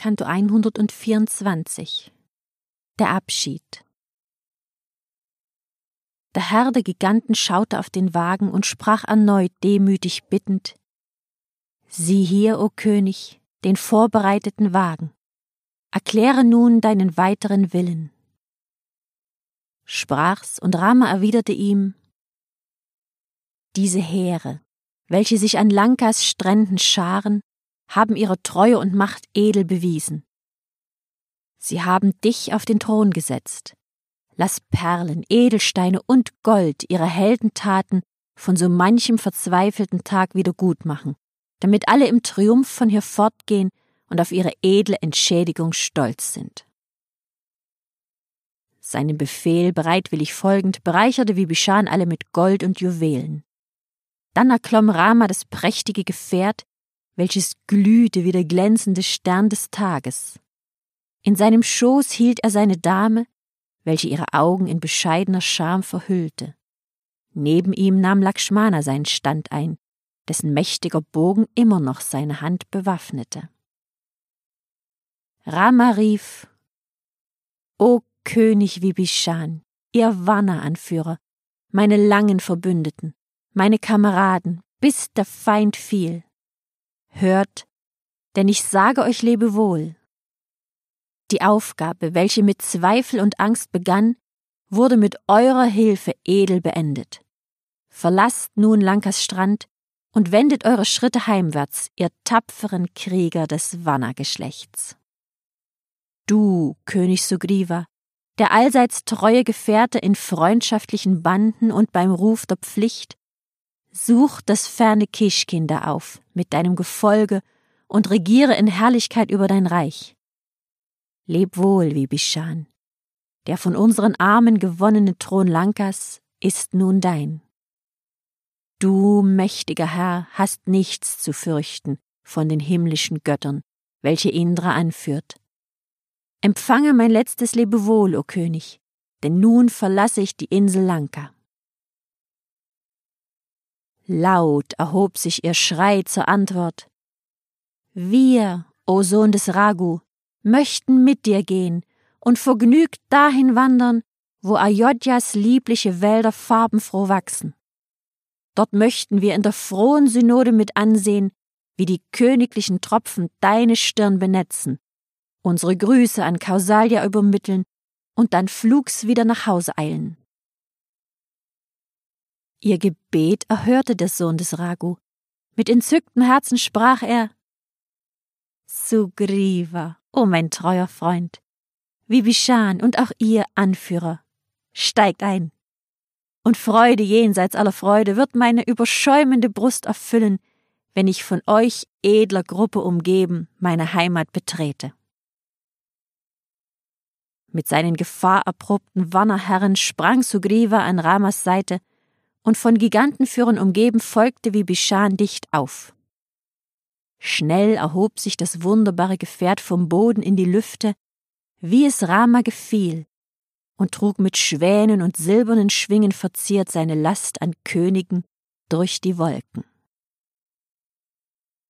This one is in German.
Canto 124. Der Abschied. Der Herr der Giganten schaute auf den Wagen und sprach erneut demütig bittend: Sieh hier, o König, den vorbereiteten Wagen. Erkläre nun deinen weiteren Willen. Sprach's, und Rama erwiderte ihm: Diese Heere, welche sich an Lankas Stränden scharen, haben ihre Treue und Macht edel bewiesen. Sie haben dich auf den Thron gesetzt. Lass Perlen, Edelsteine und Gold ihre Heldentaten von so manchem verzweifelten Tag wieder gutmachen, damit alle im Triumph von hier fortgehen und auf ihre edle Entschädigung stolz sind. Seinem Befehl bereitwillig folgend bereicherte Vibhishan alle mit Gold und Juwelen. Dann erklomm Rama das prächtige Gefährt, welches glühte wie der glänzende Stern des Tages. In seinem Schoß hielt er seine Dame, welche ihre Augen in bescheidener Scham verhüllte. Neben ihm nahm Lakshmana seinen Stand ein, dessen mächtiger Bogen immer noch seine Hand bewaffnete. Rama rief: O König Vibhishan, ihr Vanna-Anführer, meine langen Verbündeten, meine Kameraden, bis der Feind fiel. Hört, denn ich sage euch Lebewohl. Die Aufgabe, welche mit Zweifel und Angst begann, wurde mit eurer Hilfe edel beendet. Verlasst nun Lankas Strand und wendet eure Schritte heimwärts, ihr tapferen Krieger des Vanna-Geschlechts. Du, König Sugriva, der allseits treue Gefährte in freundschaftlichen Banden und beim Ruf der Pflicht, such das ferne Kischkinder auf mit deinem Gefolge und regiere in Herrlichkeit über dein Reich. Leb wohl, Vibhishan. Der von unseren Armen gewonnene Thron Lankas ist nun dein. Du, mächtiger Herr, hast nichts zu fürchten von den himmlischen Göttern, welche Indra anführt. Empfange mein letztes Lebewohl, o König, denn nun verlasse ich die Insel Lanka. Laut erhob sich ihr Schrei zur Antwort: Wir, o Sohn des Raghu, möchten mit dir gehen und vergnügt dahin wandern, wo Ayodhyas liebliche Wälder farbenfroh wachsen. Dort möchten wir in der frohen Synode mit ansehen, wie die königlichen Tropfen deine Stirn benetzen, unsere Grüße an Kausalya übermitteln und dann flugs wieder nach Hause eilen. Ihr Gebet erhörte der Sohn des Raghu. Mit entzücktem Herzen sprach er: Sugriva, o mein treuer Freund, Vibhishan und auch ihr Anführer, steigt ein. Und Freude jenseits aller Freude wird meine überschäumende Brust erfüllen, wenn ich von euch edler Gruppe umgeben meine Heimat betrete. Mit seinen gefahrerprobten Vanna-Herren sprang Sugriva an Ramas Seite, und von Gigantenführern umgeben folgte Vibhishan dicht auf. Schnell erhob sich das wunderbare Gefährt vom Boden in die Lüfte, wie es Rama gefiel, und trug mit Schwänen und silbernen Schwingen verziert seine Last an Königen durch die Wolken.